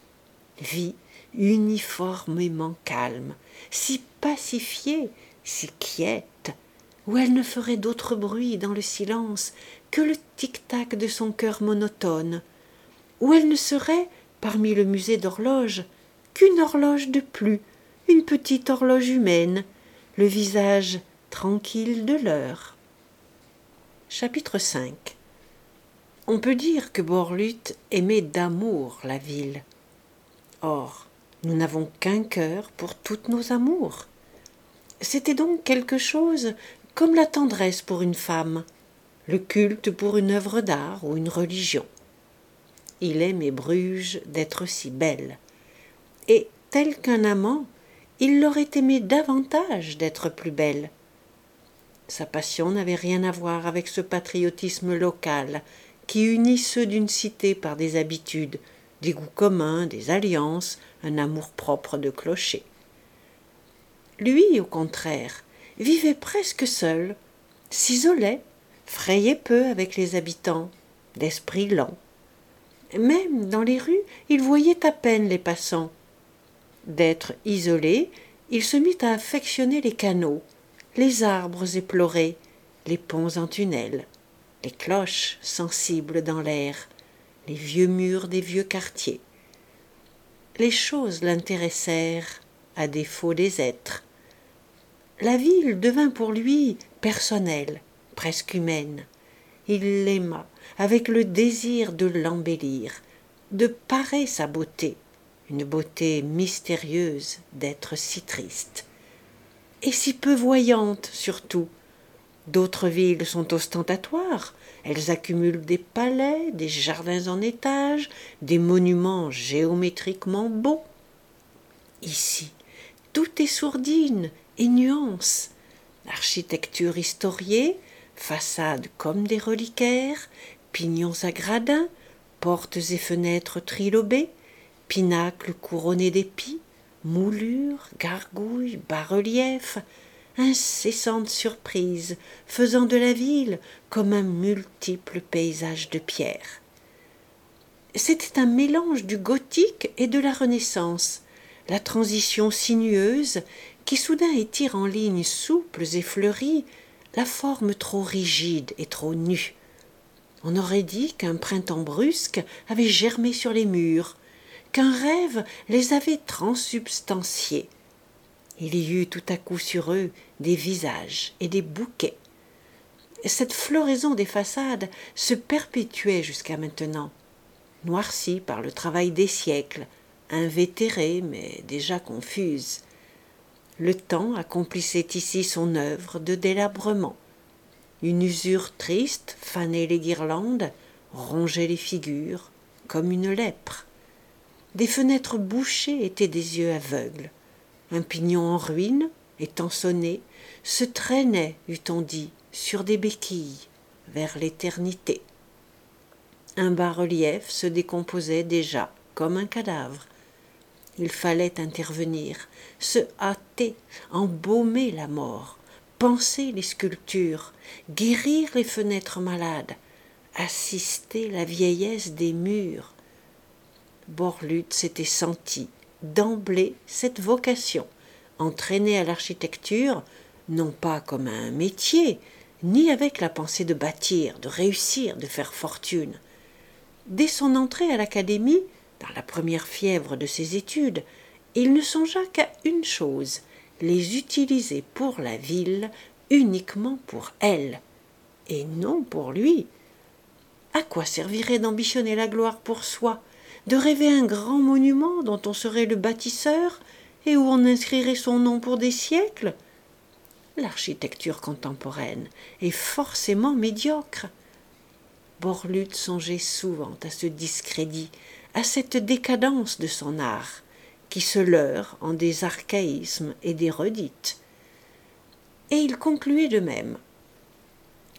Vie uniformément calme, si pacifiée, si quiète, où elle ne ferait d'autre bruit dans le silence que le tic-tac de son cœur monotone, où elle ne serait, parmi le musée d'horloges, qu'une horloge de plus, une petite horloge humaine, le visage tranquille de l'heure. Chapitre cinq. On peut dire que Borluth aimait d'amour la ville. Or, nous n'avons qu'un cœur pour toutes nos amours. C'était donc quelque chose comme la tendresse pour une femme, le culte pour une œuvre d'art ou une religion. Il aimait Bruges d'être si belle, et, tel qu'un amant, il l'aurait aimé davantage d'être plus belle. Sa passion n'avait rien à voir avec ce patriotisme local qui unit ceux d'une cité par des habitudes, des goûts communs, des alliances, un amour-propre de clocher. Lui, au contraire, vivait presque seul, s'isolait, frayait peu avec les habitants, d'esprit lent. Même dans les rues, il voyait à peine les passants. D'être isolé, il se mit à affectionner les canaux, les arbres éplorés, les ponts en tunnel, les cloches sensibles dans l'air, les vieux murs des vieux quartiers. Les choses l'intéressèrent, à défaut des êtres. La ville devint pour lui personnelle, presque humaine. Il l'aima avec le désir de l'embellir, de parer sa beauté, une beauté mystérieuse d'être si triste. Et si peu voyante surtout. D'autres villes sont ostentatoires, elles accumulent des palais, des jardins en étage, des monuments géométriquement beaux. Ici, tout est sourdine et nuance, architecture historiée, façades comme des reliquaires, pignons à gradins, portes et fenêtres trilobées, pinacles couronnés d'épis, moulures, gargouilles, bas-reliefs, incessantes surprises faisant de la ville comme un multiple paysage de pierre. C'était un mélange du gothique et de la Renaissance, la transition sinueuse qui soudain étire en lignes souples et fleuries la forme trop rigide et trop nue. On aurait dit qu'un printemps brusque avait germé sur les murs, qu'un rêve les avait transsubstantiés. Il y eut tout à coup sur eux des visages et des bouquets. Cette floraison des façades se perpétuait jusqu'à maintenant, noircie par le travail des siècles, invétérée mais déjà confuse. Le temps accomplissait ici son œuvre de délabrement. Une usure triste fanait les guirlandes, rongeait les figures, comme une lèpre. Des fenêtres bouchées étaient des yeux aveugles. Un pignon en ruine, étançonné, se traînait, eût-on dit, sur des béquilles, vers l'éternité. Un bas-relief se décomposait déjà, comme un cadavre. Il fallait intervenir, se hâter, embaumer la mort, panser les sculptures, guérir les fenêtres malades, assister la vieillesse des murs. Borluth s'était senti, d'emblée, cette vocation, entraîné à l'architecture, non pas comme un métier, ni avec la pensée de bâtir, de réussir, de faire fortune. Dès son entrée à l'académie, dans la première fièvre de ses études, il ne songea qu'à une chose, les utiliser pour la ville, uniquement pour elle, et non pour lui. À quoi servirait d'ambitionner la gloire pour soi, de rêver un grand monument dont on serait le bâtisseur et où on inscrirait son nom pour des siècles? L'architecture contemporaine est forcément médiocre. Borluth songeait souvent à ce discrédit, à cette décadence de son art, qui se leurre en des archaïsmes et des redites. Et il concluait de même.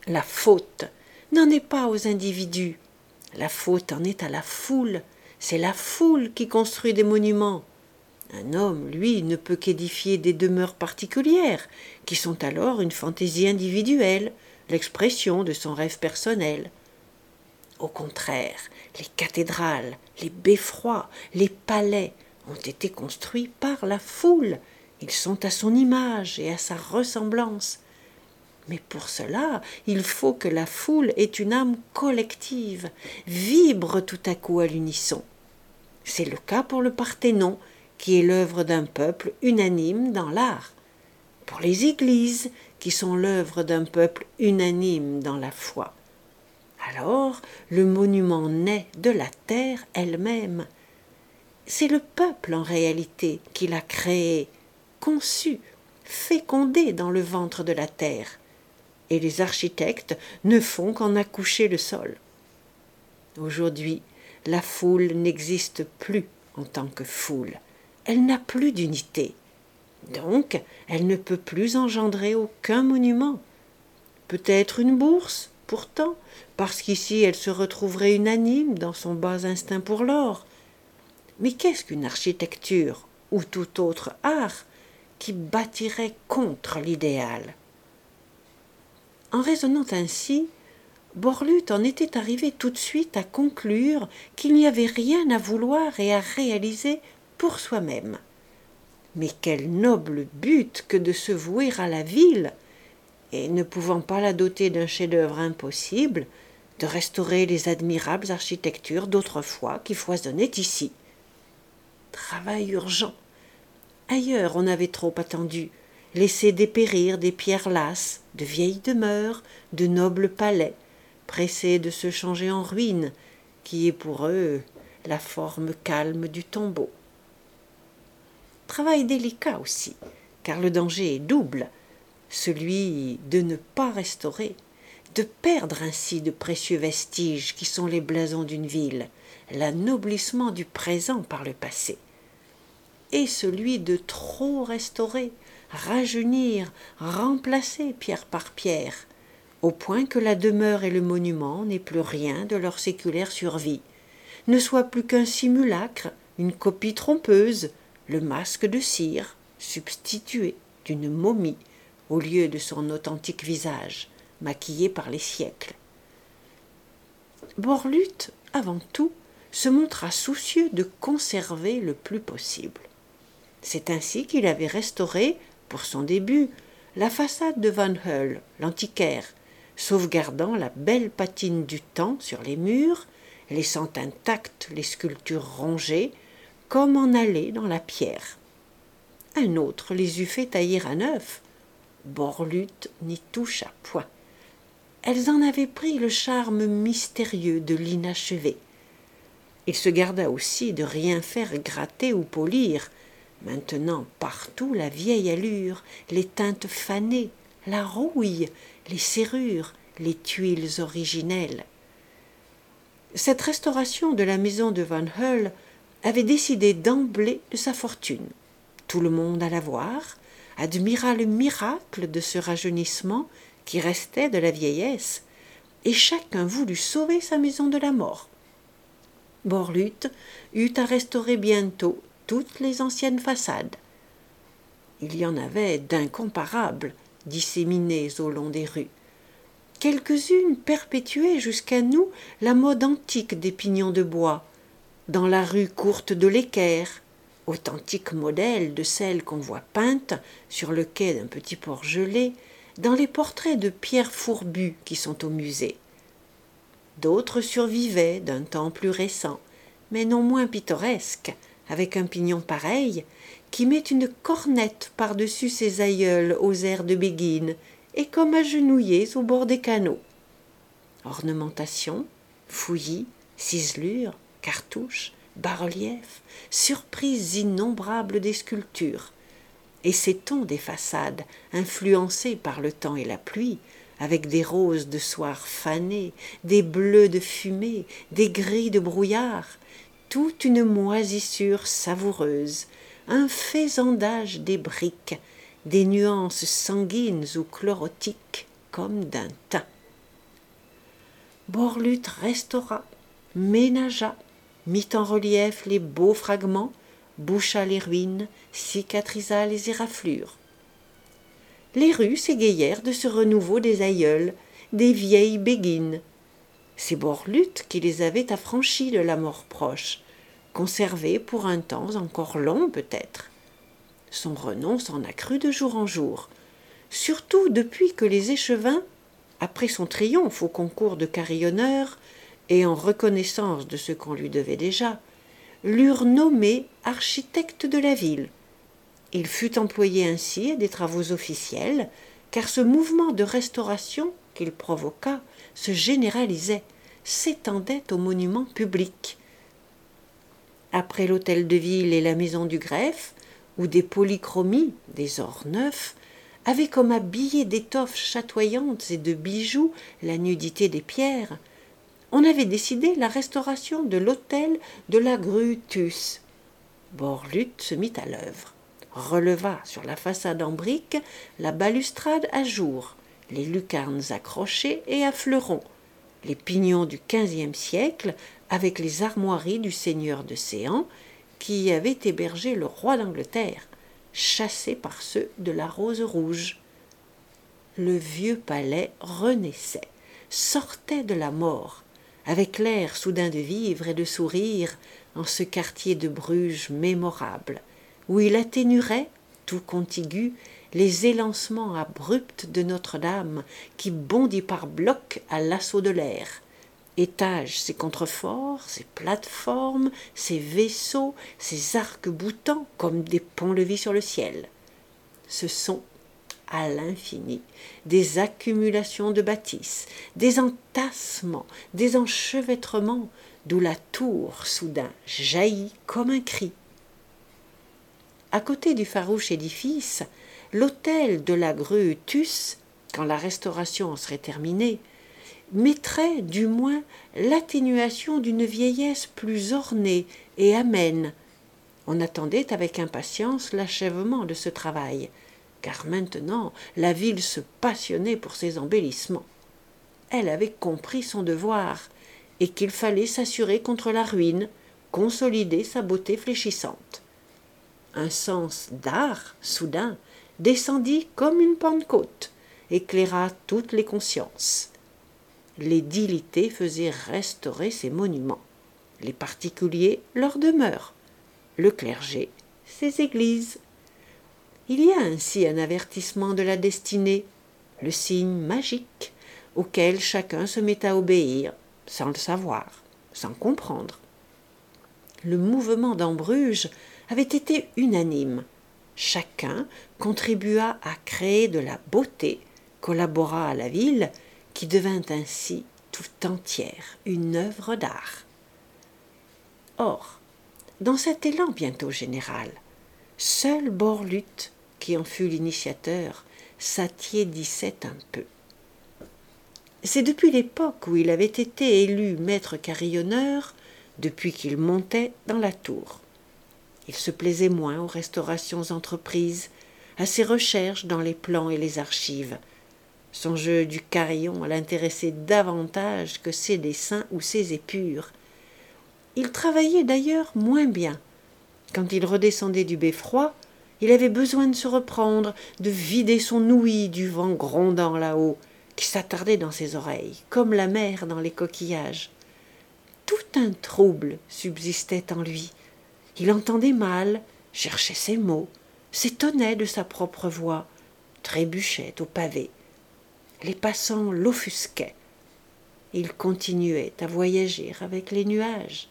La faute n'en est pas aux individus, la faute en est à la foule, c'est la foule qui construit des monuments. Un homme, lui, ne peut qu'édifier des demeures particulières, qui sont alors une fantaisie individuelle, l'expression de son rêve personnel. Au contraire, les cathédrales, les beffrois, les palais ont été construits par la foule. Ils sont à son image et à sa ressemblance. Mais pour cela, il faut que la foule ait une âme collective, vibre tout à coup à l'unisson. C'est le cas pour le Parthénon, qui est l'œuvre d'un peuple unanime dans l'art, pour les églises, qui sont l'œuvre d'un peuple unanime dans la foi. Alors, le monument naît de la terre elle-même. C'est le peuple, en réalité, qui l'a créé, conçu, fécondé dans le ventre de la terre. Et les architectes ne font qu'en accoucher le sol. Aujourd'hui, la foule n'existe plus en tant que foule. Elle n'a plus d'unité. Donc, elle ne peut plus engendrer aucun monument. Peut-être une bourse, pourtant, parce qu'ici elle se retrouverait unanime dans son bas instinct pour l'or. Mais qu'est-ce qu'une architecture, ou tout autre art, qui bâtirait contre l'idéal ? En raisonnant ainsi, Borluth en était arrivé tout de suite à conclure qu'il n'y avait rien à vouloir et à réaliser pour soi-même. Mais quel noble but que de se vouer à la ville, et ne pouvant pas la doter d'un chef-d'œuvre impossible, de restaurer les admirables architectures d'autrefois qui foisonnaient ici. Travail urgent. Ailleurs on avait trop attendu, laissé dépérir des pierres lasses, de vieilles demeures, de nobles palais, pressés de se changer en ruines, qui est pour eux la forme calme du tombeau. Travail délicat aussi, car le danger est double, celui de ne pas restaurer, de perdre ainsi de précieux vestiges qui sont les blasons d'une ville, l'anoblissement du présent par le passé, et celui de trop restaurer, rajeunir, remplacer pierre par pierre, au point que la demeure et le monument n'aient plus rien de leur séculaire survie, ne soient plus qu'un simulacre, une copie trompeuse, le masque de cire, substitué d'une momie, au lieu de son authentique visage, maquillé par les siècles. Borluth, avant tout, se montra soucieux de conserver le plus possible. C'est ainsi qu'il avait restauré, pour son début, la façade de Van Hull, l'antiquaire, sauvegardant la belle patine du temps sur les murs, laissant intactes les sculptures rongées, comme en allées dans la pierre. Un autre les eût fait tailler à neuf. Borluth n'y toucha point. Elles en avaient pris le charme mystérieux de l'inachevé. Il se garda aussi de rien faire gratter ou polir, maintenant partout la vieille allure, les teintes fanées, la rouille, les serrures, les tuiles originelles. Cette restauration de la maison de Van Hull avait décidé d'emblée de sa fortune. Tout le monde alla voir, admira le miracle de ce rajeunissement qui restait de la vieillesse, et chacun voulut sauver sa maison de la mort. Borluth eut à restaurer bientôt toutes les anciennes façades. Il y en avait d'incomparables, disséminées au long des rues. Quelques-unes perpétuaient jusqu'à nous la mode antique des pignons de bois, dans la rue courte de l'Équerre, authentique modèle de celles qu'on voit peintes sur le quai d'un petit port gelé, dans les portraits de Pierre Fourbu qui sont au musée. D'autres survivaient d'un temps plus récent, mais non moins pittoresque, avec un pignon pareil, qui met une cornette par-dessus ses aïeuls aux airs de Béguine, et comme agenouillés au bord des canaux. Ornementation, fouillis, ciselures, cartouches, bas-reliefs, surprises innombrables des sculptures, et ces tons des façades, influencés par le temps et la pluie, avec des roses de soir fanées, des bleus de fumée, des gris de brouillard, toute une moisissure savoureuse, un faisandage des briques, des nuances sanguines ou chlorotiques comme d'un teint. Borlute restaura, ménagea, mit en relief les beaux fragments, boucha les ruines, cicatrisa les éraflures. Les rues s'égayèrent de ce renouveau des aïeuls, des vieilles béguines. C'est Borlute qui les avait affranchis de la mort proche, conservés pour un temps encore long peut-être. Son renom s'en accrut de jour en jour, surtout depuis que les échevins, après son triomphe au concours de carillonneurs, et en reconnaissance de ce qu'on lui devait déjà, l'eurent nommé architecte de la ville. Il fut employé ainsi à des travaux officiels, car ce mouvement de restauration qu'il provoqua se généralisait, s'étendait aux monuments publics. Après l'hôtel de ville et la maison du greffe, où des polychromies, des ors neufs, avaient comme habillé d'étoffes chatoyantes et de bijoux la nudité des pierres, on avait décidé la restauration de l'hôtel de la grue Tus. Borlute se mit à l'œuvre, releva sur la façade en briques la balustrade à jour, les lucarnes accrochées et à fleurons, les pignons du quinzième siècle avec les armoiries du seigneur de Séan qui y avait hébergé le roi d'Angleterre, chassé par ceux de la Rose Rouge. Le vieux palais renaissait, sortait de la mort, avec l'air soudain de vivre et de sourire en ce quartier de Bruges mémorable, où il atténuerait, tout contigu, les élancements abrupts de Notre-Dame qui bondit par blocs à l'assaut de l'air, étage ses contreforts, ses plateformes, ses vaisseaux, ses arcs-boutants comme des ponts-levis sur le ciel. Ce sont, à l'infini, des accumulations de bâtisses, des entassements, des enchevêtrements, d'où la tour soudain jaillit comme un cri. À côté du farouche édifice, l'hôtel de la grue Tus, quand la restauration en serait terminée, mettrait du moins l'atténuation d'une vieillesse plus ornée et amène. On attendait avec impatience l'achèvement de ce travail, car maintenant la ville se passionnait pour ses embellissements. Elle avait compris son devoir, et qu'il fallait s'assurer contre la ruine, consolider sa beauté fléchissante. Un sens d'art, soudain, descendit comme une pentecôte, éclaira toutes les consciences. L'édilité faisait restaurer ses monuments, les particuliers leurs demeures, le clergé ses églises. Il y a ainsi un avertissement de la destinée, le signe magique, auquel chacun se met à obéir, sans le savoir, sans comprendre. Le mouvement dans Bruges avait été unanime. Chacun contribua à créer de la beauté, collabora à la ville, qui devint ainsi tout entière une œuvre d'art. Or, dans cet élan bientôt général, seul Borlute, qui en fut l'initiateur, s'attiédissait un peu. C'est depuis l'époque où il avait été élu maître carillonneur, depuis qu'il montait dans la tour. Il se plaisait moins aux restaurations entreprises, à ses recherches dans les plans et les archives. Son jeu du carillon l'intéressait davantage que ses dessins ou ses épures. Il travaillait d'ailleurs moins bien. Quand il redescendait du beffroi, il avait besoin de se reprendre, de vider son ouïe du vent grondant là-haut, qui s'attardait dans ses oreilles, comme la mer dans les coquillages. Tout un trouble subsistait en lui. Il entendait mal, cherchait ses mots, s'étonnait de sa propre voix, trébuchait au pavé. Les passants l'offusquaient. Il continuait à voyager avec les nuages.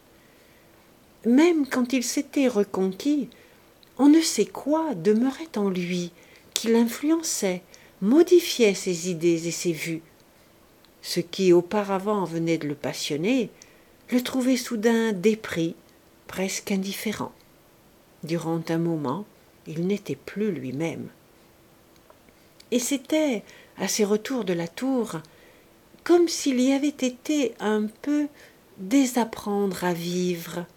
Même quand il s'était reconquis, on ne sait quoi demeurait en lui, qui l'influençait, modifiait ses idées et ses vues. Ce qui auparavant venait de le passionner, le trouvait soudain dépris, presque indifférent. Durant un moment, il n'était plus lui-même. Et c'était, à ses retours de la tour, comme s'il y avait été un peu désapprendre à vivre,